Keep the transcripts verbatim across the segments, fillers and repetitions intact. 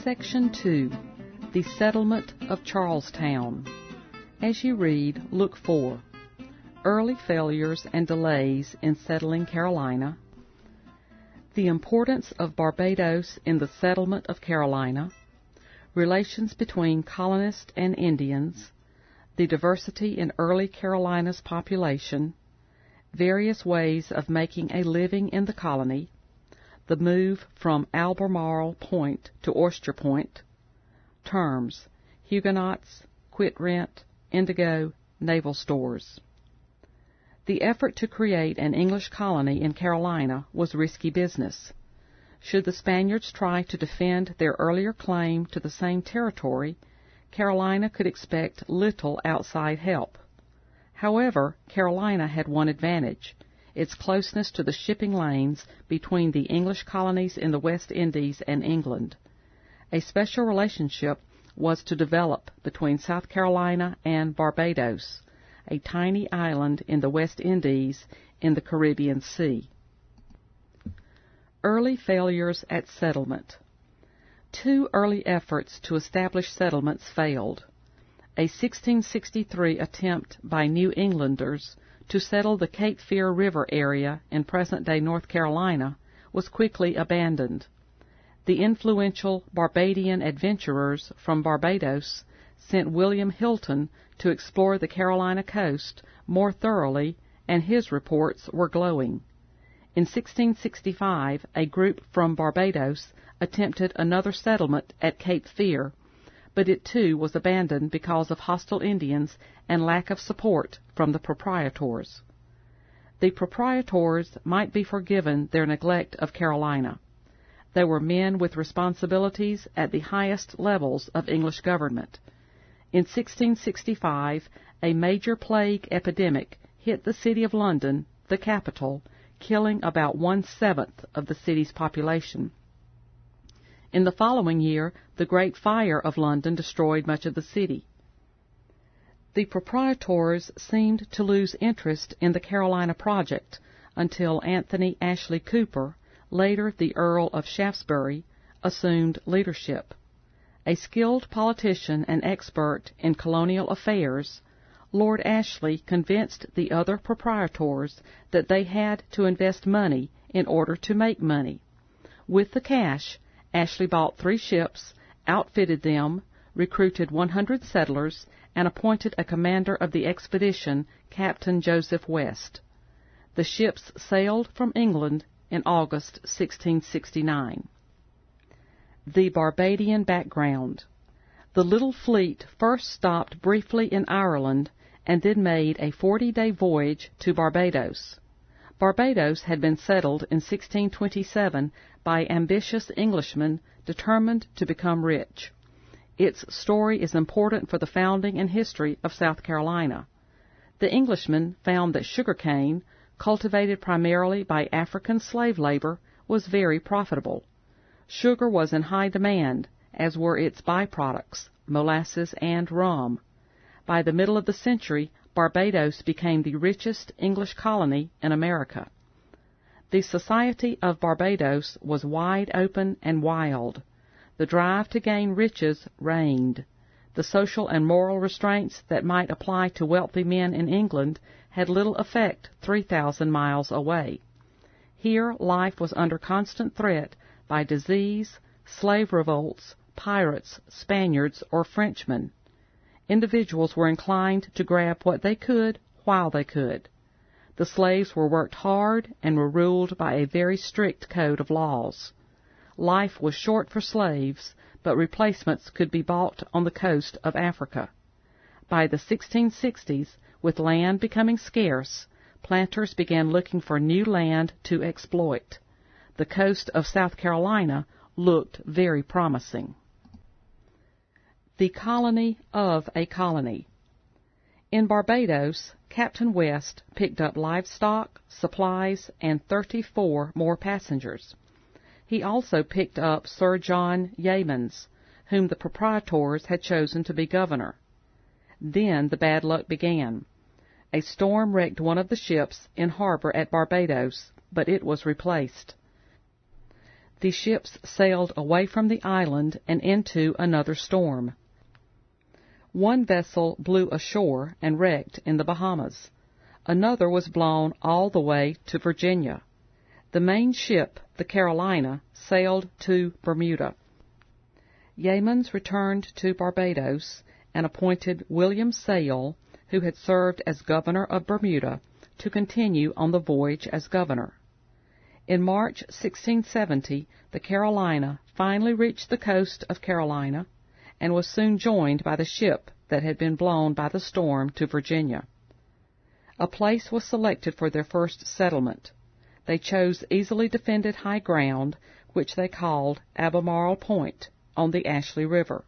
Section two. The Settlement of Charlestown. As you read, look for early failures and delays in settling Carolina, the importance of Barbados in the settlement of Carolina, relations between colonists and Indians, the diversity in early Carolina's population, various ways of making a living in the colony, the move from Albemarle Point to Oyster Point, terms, Huguenots, quit rent, indigo, naval stores. The effort to create an English colony in Carolina was risky business. Should the Spaniards try to defend their earlier claim to the same territory, Carolina could expect little outside help. However, Carolina had one advantage: its closeness to the shipping lanes between the English colonies in the West Indies and England. A special relationship was to develop between South Carolina and Barbados, a tiny island in the West Indies in the Caribbean Sea. Early failures at settlement. Two early efforts to establish settlements failed. A sixteen sixty-three attempt by New Englanders to settle the Cape Fear River area in present-day North Carolina was quickly abandoned. The influential Barbadian adventurers from Barbados sent William Hilton to explore the Carolina coast more thoroughly, and his reports were glowing. In sixteen sixty-five, a group from Barbados attempted another settlement at Cape Fear, but it too was abandoned because of hostile Indians and lack of support from the proprietors. The proprietors might be forgiven their neglect of Carolina. They were men with responsibilities at the highest levels of English government. In sixteen sixty-five, a major plague epidemic hit the city of London, the capital, killing about one-seventh of the city's population. In the following year, the Great Fire of London destroyed much of the city. The proprietors seemed to lose interest in the Carolina project until Anthony Ashley Cooper, later the Earl of Shaftesbury, assumed leadership. A skilled politician and expert in colonial affairs, Lord Ashley convinced the other proprietors that they had to invest money in order to make money. With the cash, Ashley bought three ships, outfitted them, recruited one hundred settlers, and appointed a commander of the expedition, Captain Joseph West. The ships sailed from England in August sixteen sixty-nine. The Barbadian background. The little fleet first stopped briefly in Ireland and then made a forty-day voyage to Barbados. Barbados had been settled in sixteen twenty-seven by ambitious Englishmen determined to become rich. Its story is important for the founding and history of South Carolina. The Englishmen found that sugarcane, cultivated primarily by African slave labor, was very profitable. Sugar was in high demand, as were its byproducts, molasses and rum. By the middle of the century, Barbados became the richest English colony in America. The society of Barbados was wide open and wild. The drive to gain riches reigned. The social and moral restraints that might apply to wealthy men in England had little effect three thousand miles away. Here life was under constant threat by disease, slave revolts, pirates, Spaniards, or Frenchmen. Individuals were inclined to grab what they could while they could. The slaves were worked hard and were ruled by a very strict code of laws. Life was short for slaves, but replacements could be bought on the coast of Africa. By the sixteen sixties, with land becoming scarce, planters began looking for new land to exploit. The coast of South Carolina looked very promising. The colony of a colony. In Barbados, Captain West picked up livestock, supplies, and thirty-four more passengers. He also picked up Sir John Yeamans, whom the proprietors had chosen to be governor. Then the bad luck began. A storm wrecked one of the ships in harbor at Barbados, but it was replaced. The ships sailed away from the island and into another storm. One vessel blew ashore and wrecked in the Bahamas. Another was blown all the way to Virginia. The main ship, the Carolina, sailed to Bermuda. Yeamans returned to Barbados and appointed William Sale, who had served as governor of Bermuda, to continue on the voyage as governor. In March sixteen seventy, the Carolina finally reached the coast of Carolina and was soon joined by the ship that had been blown by the storm to Virginia. A place was selected for their first settlement. They chose easily defended high ground, which they called Albemarle Point, on the Ashley River.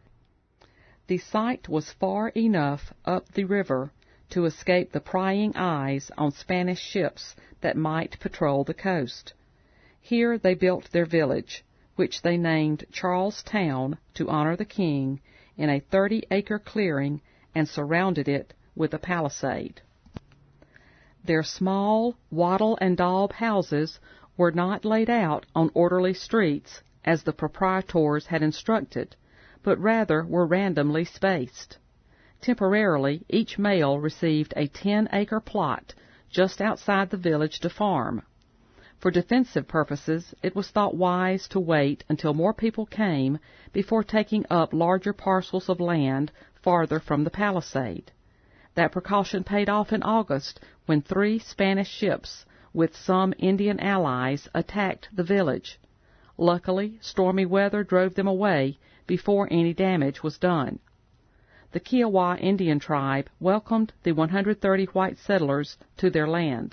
The site was far enough up the river to escape the prying eyes on Spanish ships that might patrol the coast. Here they built their village, which they named Charlestown to honor the king, in a thirty-acre clearing, and surrounded it with a palisade. Their small wattle and daub houses were not laid out on orderly streets as the proprietors had instructed, but rather were randomly spaced. Temporarily, each male received a ten-acre plot just outside the village to farm. For defensive purposes, it was thought wise to wait until more people came before taking up larger parcels of land farther from the palisade. That precaution paid off in August when three Spanish ships with some Indian allies attacked the village. Luckily, stormy weather drove them away before any damage was done. The Kiowa Indian tribe welcomed the one hundred thirty white settlers to their land.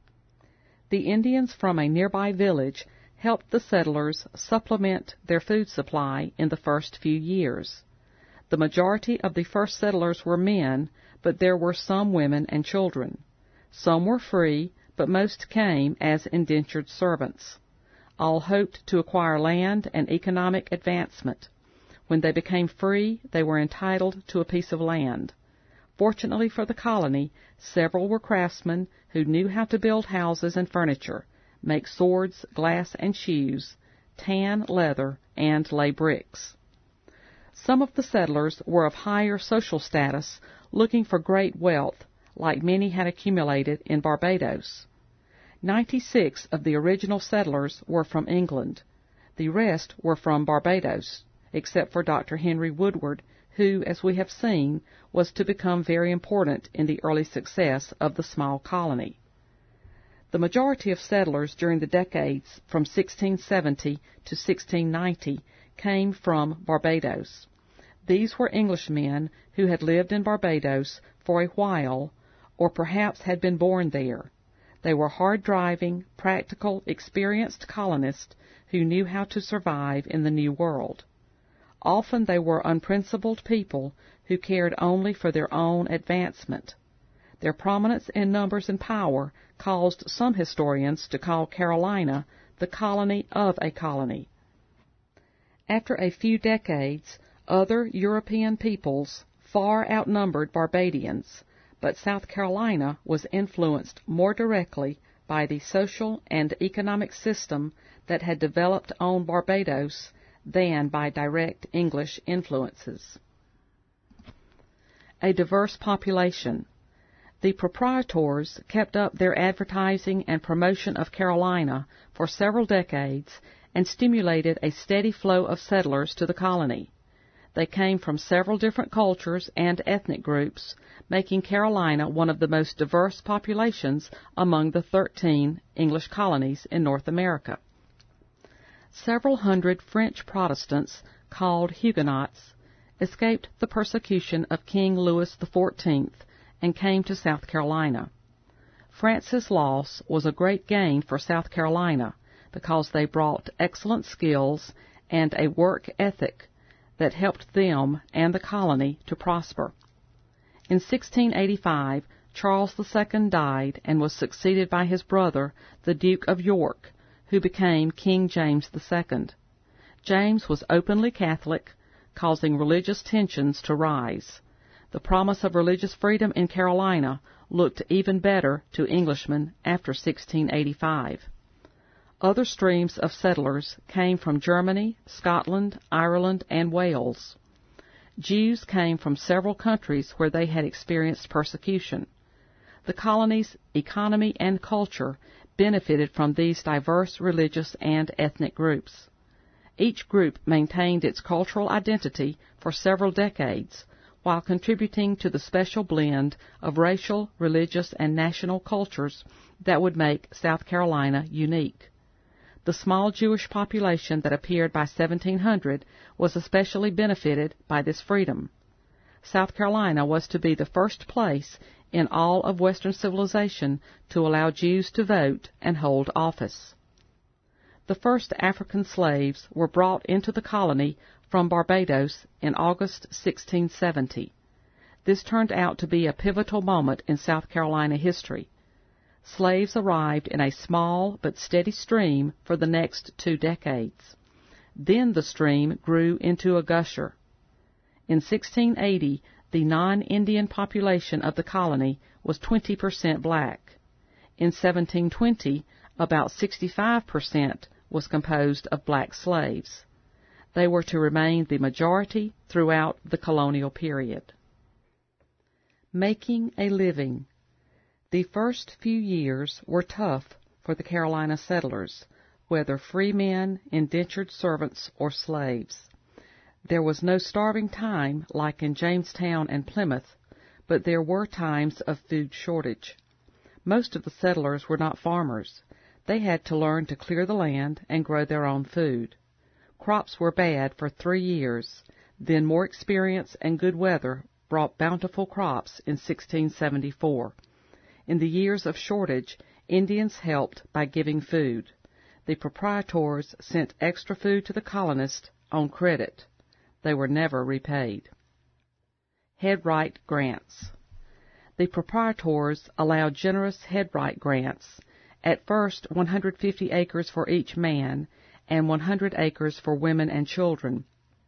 The Indians from a nearby village helped the settlers supplement their food supply in the first few years. The majority of the first settlers were men, but there were some women and children. Some were free, but most came as indentured servants. All hoped to acquire land and economic advancement. When they became free, they were entitled to a piece of land. Fortunately for the colony, several were craftsmen who knew how to build houses and furniture, make swords, glass, and shoes, tan leather, and lay bricks. Some of the settlers were of higher social status, looking for great wealth, like many had accumulated in Barbados. Ninety-six of the original settlers were from England. The rest were from Barbados, except for Doctor Henry Woodward, who, as we have seen, was to become very important in the early success of the small colony. The majority of settlers during the decades from sixteen seventy to sixteen ninety came from Barbados. These were Englishmen who had lived in Barbados for a while, or perhaps had been born there. They were hard-driving, practical, experienced colonists who knew how to survive in the New World. Often they were unprincipled people who cared only for their own advancement. Their prominence in numbers and power caused some historians to call Carolina the colony of a colony. After a few decades, other European peoples far outnumbered Barbadians, but South Carolina was influenced more directly by the social and economic system that had developed on Barbados than by direct English influences. A diverse population. The proprietors kept up their advertising and promotion of Carolina for several decades and stimulated a steady flow of settlers to the colony. They came from several different cultures and ethnic groups, making Carolina one of the most diverse populations among the thirteen English colonies in North America. Several hundred French Protestants, called Huguenots, escaped the persecution of King Louis the Fourteenth and came to South Carolina. France's loss was a great gain for South Carolina because they brought excellent skills and a work ethic that helped them and the colony to prosper. In sixteen eighty-five, Charles the Second died and was succeeded by his brother, the Duke of York, who became King James the Second. James was openly Catholic, causing religious tensions to rise. The promise of religious freedom in Carolina looked even better to Englishmen after sixteen eighty-five. Other streams of settlers came from Germany, Scotland, Ireland, and Wales. Jews came from several countries where they had experienced persecution. The colony's economy and culture benefited from these diverse religious and ethnic groups. Each group maintained its cultural identity for several decades, while contributing to the special blend of racial, religious, and national cultures that would make South Carolina unique. The small Jewish population that appeared by seventeen hundred was especially benefited by this freedom. South Carolina was to be the first place in all of Western civilization to allow Jews to vote and hold office. The first African slaves were brought into the colony from Barbados in August sixteen seventy. This turned out to be a pivotal moment in South Carolina history. Slaves arrived in a small but steady stream for the next two decades. Then the stream grew into a gusher. In sixteen eighty, the non-Indian population of the colony was twenty percent black. In seventeen twenty, about sixty-five percent was composed of black slaves. They were to remain the majority throughout the colonial period. Making a living. The first few years were tough for the Carolina settlers, whether free men, indentured servants, or slaves. There was no starving time like in Jamestown and Plymouth, but there were times of food shortage. Most of the settlers were not farmers. They had to learn to clear the land and grow their own food. Crops were bad for three years. Then more experience and good weather brought bountiful crops in sixteen seventy-four. In the years of shortage, Indians helped by giving food. The proprietors sent extra food to the colonists on credit. They were never repaid. Headright grants. The proprietors allowed generous headright grants, at first one hundred fifty acres for each man and one hundred acres for women and children.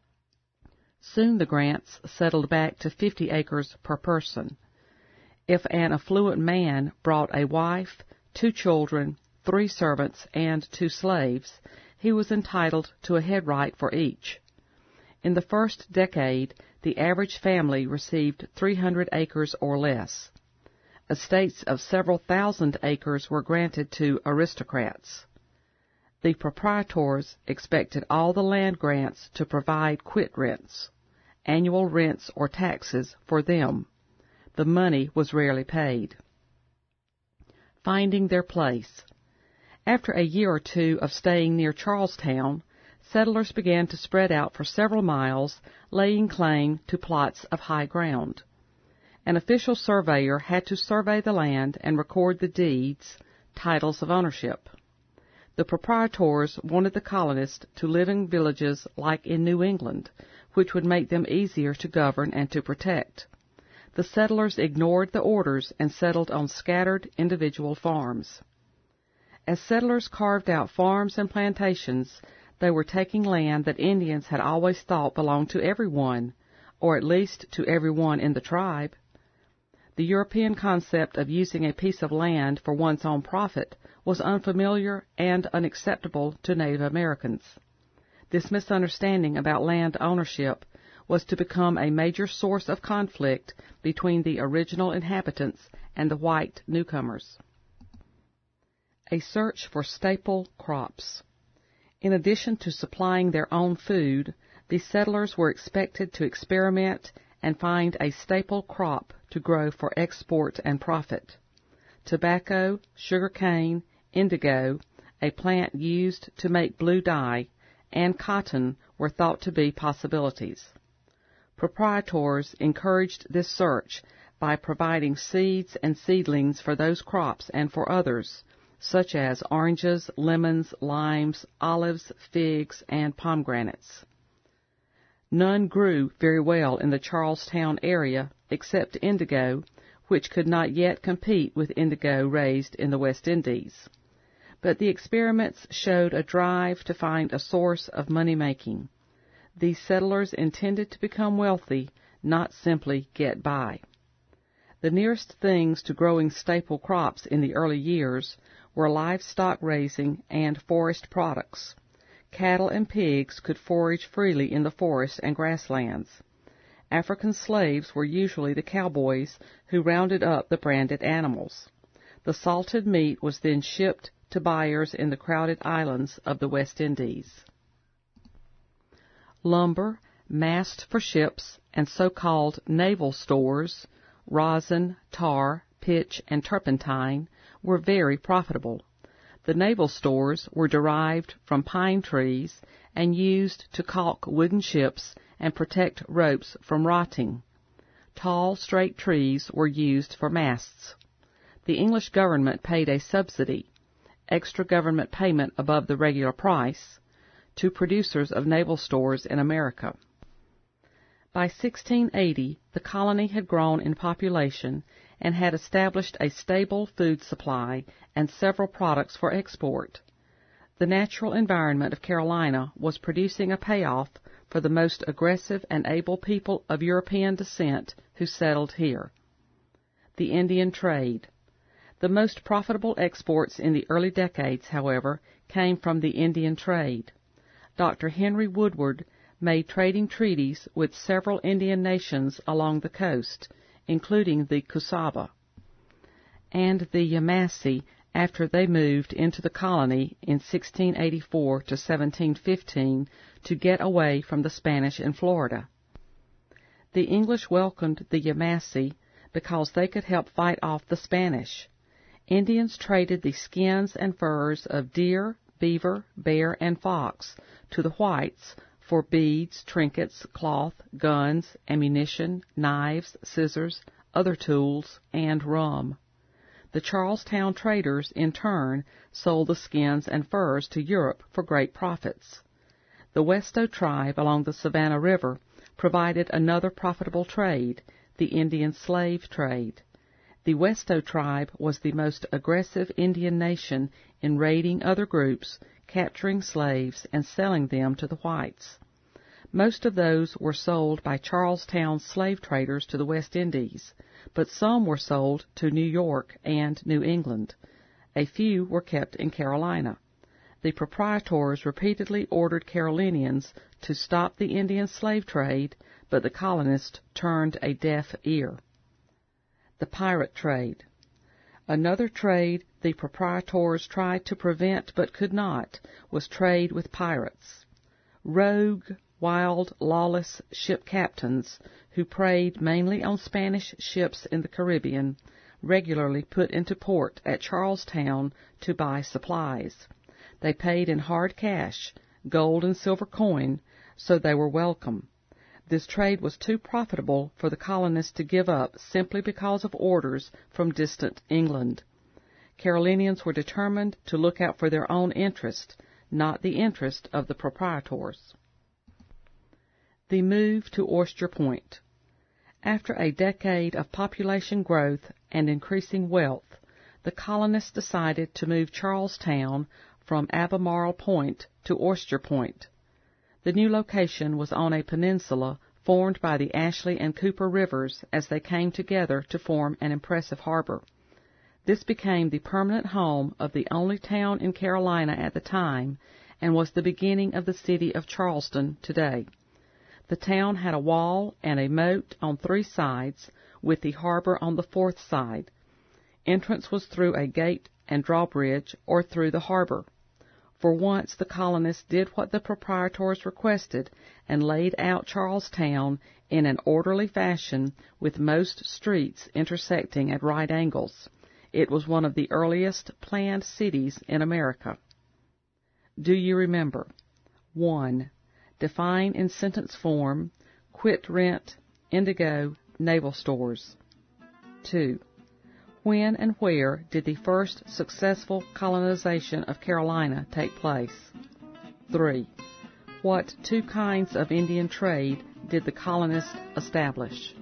Soon the grants settled back to fifty acres per person. If an affluent man brought a wife, two children, three servants, and two slaves, he was entitled to a headright for each. In the first decade, the average family received three hundred acres or less. Estates of several thousand acres were granted to aristocrats. The proprietors expected all the land grants to provide quit rents, annual rents or taxes for them. The money was rarely paid. Finding their place. After a year or two of staying near Charlestown, settlers began to spread out for several miles, laying claim to plots of high ground. An official surveyor had to survey the land and record the deeds, titles of ownership. The proprietors wanted the colonists to live in villages like in New England, which would make them easier to govern and to protect. The settlers ignored the orders and settled on scattered individual farms. As settlers carved out farms and plantations, they were taking land that Indians had always thought belonged to everyone, or at least to everyone in the tribe. The European concept of using a piece of land for one's own profit was unfamiliar and unacceptable to Native Americans. This misunderstanding about land ownership was to become a major source of conflict between the original inhabitants and the white newcomers. A search for staple crops. In addition to supplying their own food, the settlers were expected to experiment and find a staple crop to grow for export and profit. Tobacco, sugar cane, indigo, a plant used to make blue dye, and cotton were thought to be possibilities. Proprietors encouraged this search by providing seeds and seedlings for those crops and for others, such as oranges, lemons, limes, olives, figs, and pomegranates. None grew very well in the Charlestown area except indigo, which could not yet compete with indigo raised in the West Indies. But the experiments showed a drive to find a source of money-making. These settlers intended to become wealthy, not simply get by. The nearest things to growing staple crops in the early years were livestock raising and forest products. Cattle and pigs could forage freely in the forests and grasslands. African slaves were usually the cowboys who rounded up the branded animals. The salted meat was then shipped to buyers in the crowded islands of the West Indies. Lumber, mast for ships, and so-called naval stores, rosin, tar, pitch, and turpentine, were very profitable. The naval stores were derived from pine trees and used to caulk wooden ships and protect ropes from rotting. Tall, straight trees were used for masts. The English government paid a subsidy, extra government payment above the regular price, to producers of naval stores in America. By sixteen eighty, the colony had grown in population and had established a stable food supply and several products for export. The natural environment of Carolina was producing a payoff for the most aggressive and able people of European descent who settled here. The Indian trade. The most profitable exports in the early decades, however, came from the Indian trade. Doctor Henry Woodward made trading treaties with several Indian nations along the coast, including the Kusaba and the Yamasee after they moved into the colony in sixteen eighty-four to seventeen fifteen to get away from the Spanish in Florida. The English welcomed the Yamasee because they could help fight off the Spanish. Indians traded the skins and furs of deer, beaver, bear, and fox to the whites for beads, trinkets, cloth, guns, ammunition, knives, scissors, other tools, and rum. The Charlestown traders, in turn, sold the skins and furs to Europe for great profits. The Westo tribe along the Savannah River provided another profitable trade, the Indian slave trade. The Westo tribe was the most aggressive Indian nation in raiding other groups, capturing slaves, and selling them to the whites. Most of those were sold by Charlestown slave traders to the West Indies, but some were sold to New York and New England. A few were kept in Carolina. The proprietors repeatedly ordered Carolinians to stop the Indian slave trade, but the colonists turned a deaf ear. The pirate trade. Another trade the proprietors tried to prevent but could not was trade with pirates. Rogue, wild, lawless ship captains, who preyed mainly on Spanish ships in the Caribbean, regularly put into port at Charlestown to buy supplies. They paid in hard cash, gold and silver coin, so they were welcome. This trade was too profitable for the colonists to give up simply because of orders from distant England. Carolinians were determined to look out for their own interest, not the interest of the proprietors. The move to Oyster Point. After a decade of population growth and increasing wealth, the colonists decided to move Charlestown from Albemarle Point to Oyster Point. The new location was on a peninsula formed by the Ashley and Cooper rivers as they came together to form an impressive harbor. This became the permanent home of the only town in Carolina at the time and was the beginning of the city of Charleston today. The town had a wall and a moat on three sides, with the harbor on the fourth side. Entrance was through a gate and drawbridge or through the harbor. For once the colonists did what the proprietors requested and laid out Charlestown in an orderly fashion with most streets intersecting at right angles. It was one of the earliest planned cities in America. Do you remember? one. Define in sentence form, quit rent, indigo, naval stores. two. When and where did the first successful colonization of Carolina take place? three. What two kinds of Indian trade did the colonists establish?